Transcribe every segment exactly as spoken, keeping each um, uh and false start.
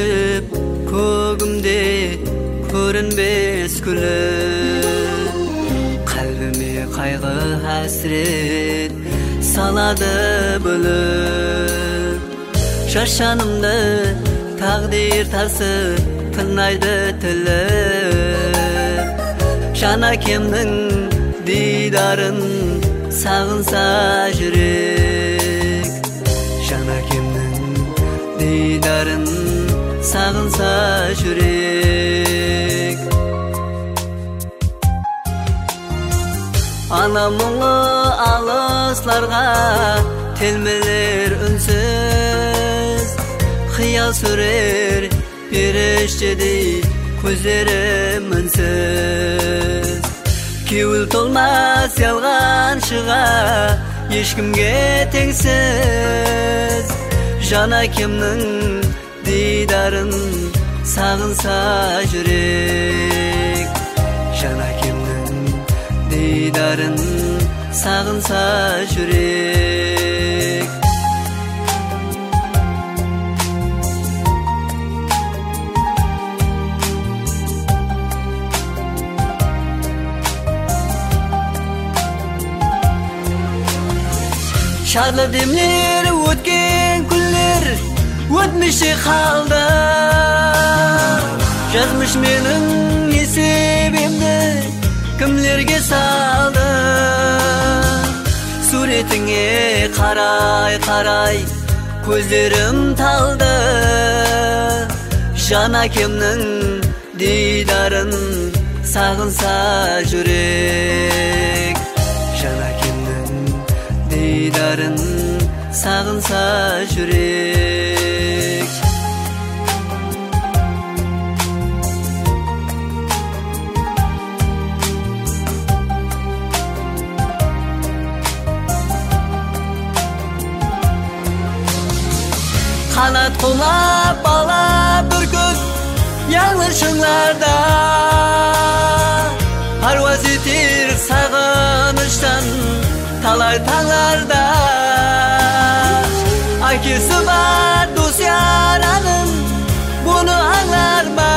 күшіп көгімде көрінбес күлім, қалбіме қайғы әсірет салады бүліп. Шаршанымды тағдир тасы тыңайды тіліп, жан әкемнің дидарын сағынса жүрек, жан әкемнің дидарын сағынса жүрек. Ана мұңы алысларға телмелер үнсіз, қиял сүрер періштедей көздері мінсіз. Кеуіл толмас ялғаншыға ешкімге теңсіз, жан әкемнің дидарын сағынса жүрек, жан әкемнің дидарын сағынса жүрек. Şadlı demler ötken күндер өтмеште қалды, жазмыш менің есебімді кімлерге салды. Суретіңе қарай-қарай көздерім талды, жан әкемнің дидарын сағынса жүрек, жан әкемнің дидарын сағынса жүрек. Қанат қолап бала бүркіт яңғыр шыңларда, паруаз етер сағыныштан талай таңларда. Әкесі бар дос яраның бұны аңлар ма,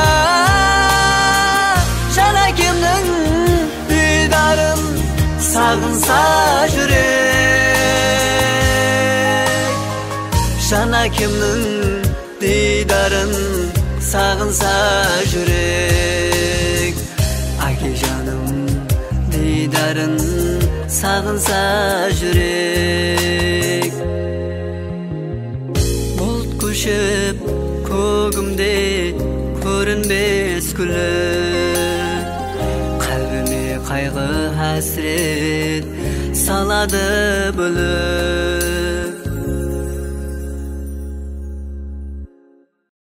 жан әкемнің дидарын сағынса жүрек, жан әкемнің дидарын сағынса жүрек. Әке жаным дидарын сағынса жүрек. Бұлт көшіп көгімде көрінбес күлім, қалбіме қайғы әсірет салады бүліп.